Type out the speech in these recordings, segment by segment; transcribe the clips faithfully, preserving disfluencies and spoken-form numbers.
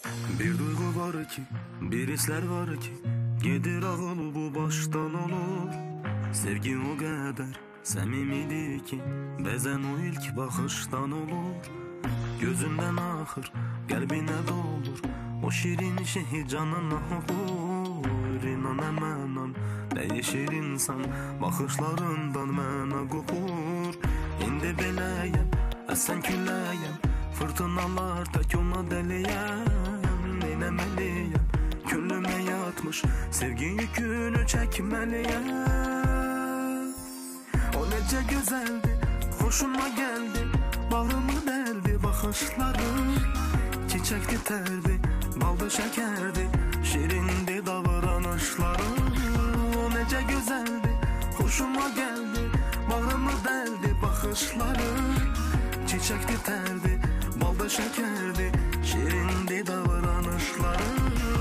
Bir duygu var ki, bir hisler var ki, gedir ağıl bu baştan olur. Sevgi o kadar samimiydi ki, bazen o ilk bakıştan olur. Gözünden akır, kalbine dolur, o şirin şey canına olur. İnan hemen değişir insan, bakışlarından mena kopur. İndi beləyəm, əsən külləyəm, fırtınalar tək ona deliyəm. Neynəməliyəm, könlümə yatmış sevgi yükünü çəkməliyəm. O necə gözəldi, xoşuma gəldi, bağrımı dəldi baxışları. Çiçəkdi tərdi, baldı şəkərdi, şirindi davranışları. O necə gözəldi, xoşuma gəldi, bağrımı dəldi baxışları. Çiçəkdi tərdi, baldı şəkərdi, şirindi davranışları.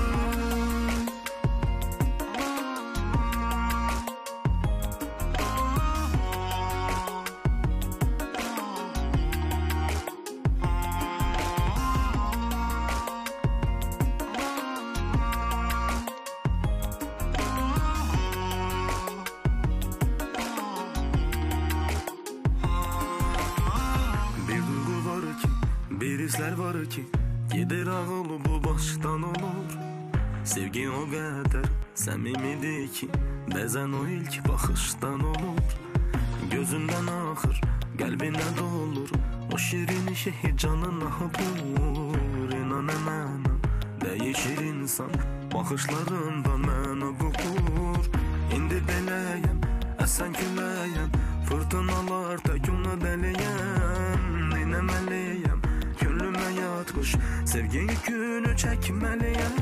Bir hisler var ki, gider ağıl bu baştan olur. Sevgi o kadar samimiydi ki, bazen o ilk bakıştan olur. Gözünden akır, kalbine dolur, o şirin şey canına bulur. İnan hemen değişir insan, bakışlarından mena kopur. İndi beləyəm, əsən külləyəm, fırtınalar tək ona deliyəm. Dinəməliyəm, könlümə yatmış sevgi yükünü çəkməliyəm.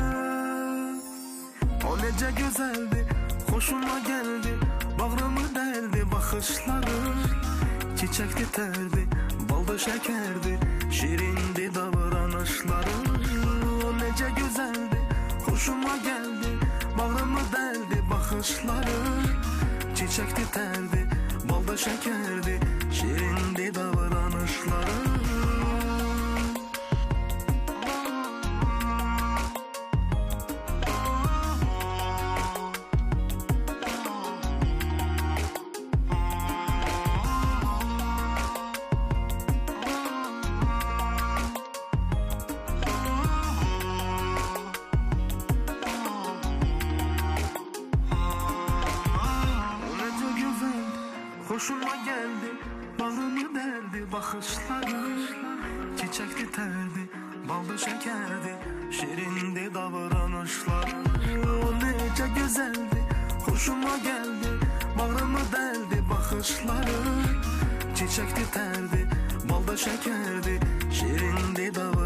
O necə gözəldi, xoşuma gəldi, bağrımı dəldi baxışları. Çiçəkdi tərdi, baldı şəkərdi, şirindi davranışları. O necə gözəldi, xoşuma gəldi, bağrımı dəldi baxışları. Çiçəkdi tərdi, baldı şəkərdi, şirindi davranışları. Hoşuma geldi, bağrımı deldi bakışları. Çiçekti terdi, baldı şekerdi, şirindi davranışları. O nece güzeldi, hoşuma geldi, bağrımı deldi bakışları. Çiçekti terdi, baldı şekerdi, şirindi davranışları.